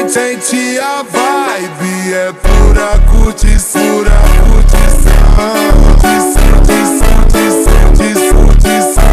Sente a vibe, é pura curtição, pura curtição, curtição, curtição, curtição, curtição,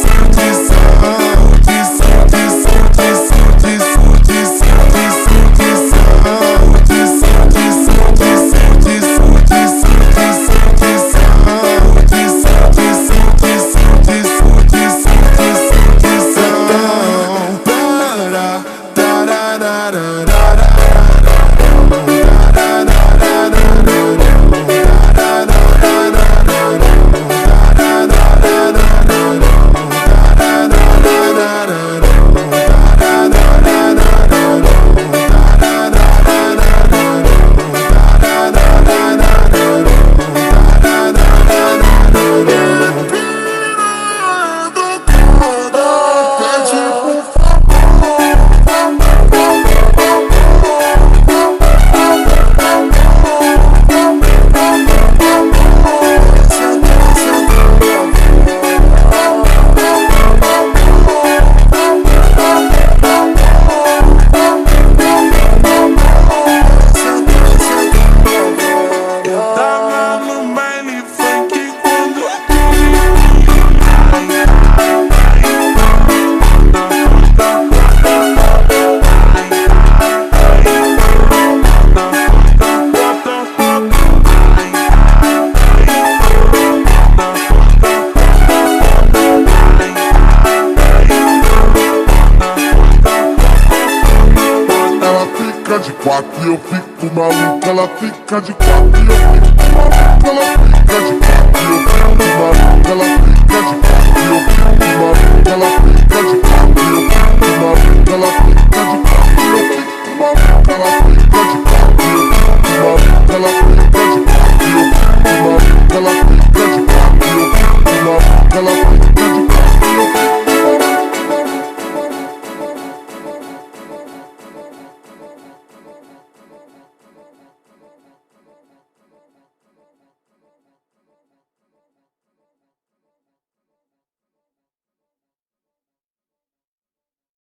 de quatro e eu fico maluco. Ela fica de quatro e eu fico maluco. Ela fica de quatro e eu fico maluco. Ela fica de quatro e eu fico maluco. Ela fica de quatro e eu fico maluco. Ela fica